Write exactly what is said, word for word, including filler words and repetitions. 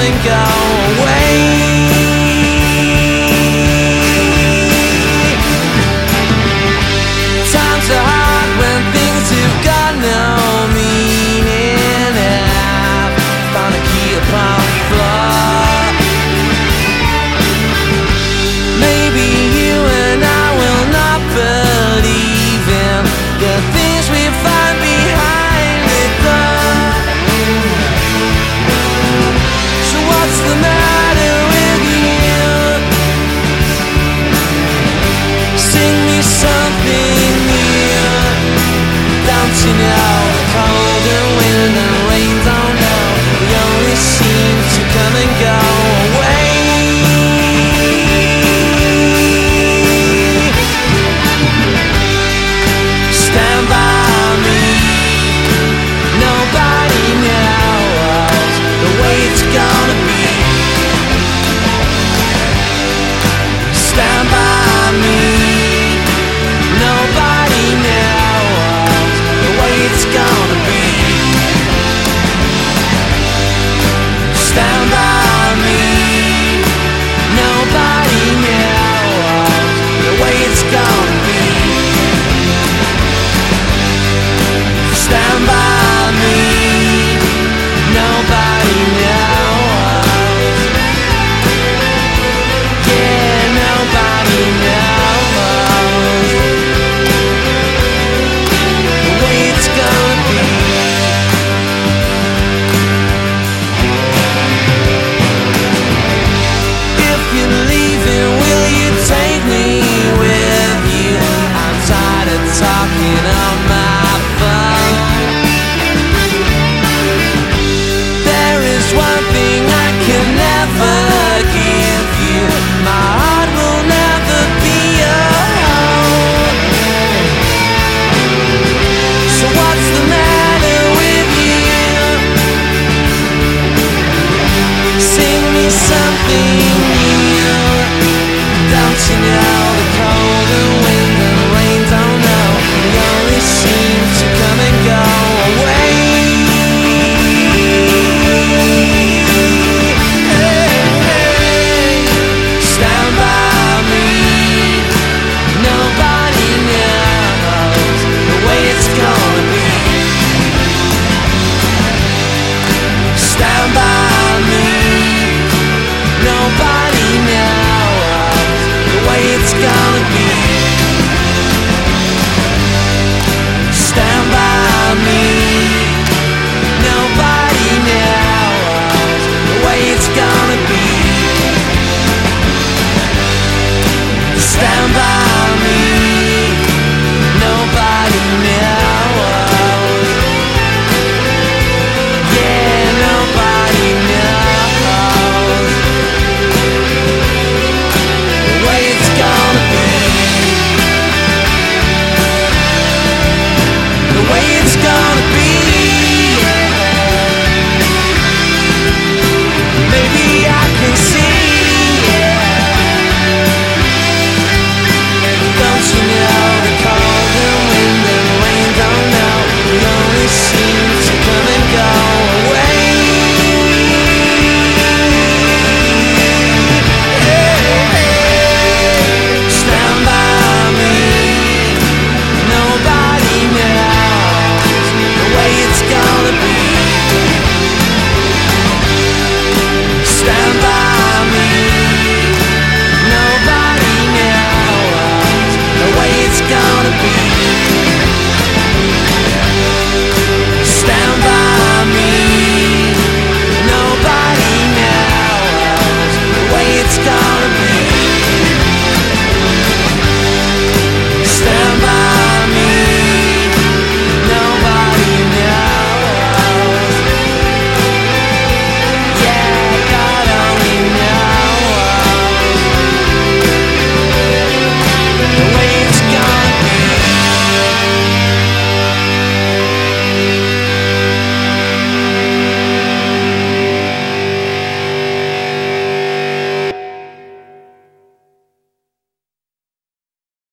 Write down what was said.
and go away. Times are hard when things have got no meaning. I've found a key upon the floor. Maybe you and I will not believe in the things we find behind the door. So what's the matter with you? Sing me something new. Don't you know the cold and wind and rain don't know? We only seem to come and go away. Stand by me. Nobody knows the way it's gonna be. Stand by me. Nobody knows the way it's gonna be. Stand by me. Nobody knows the way it's gonna be.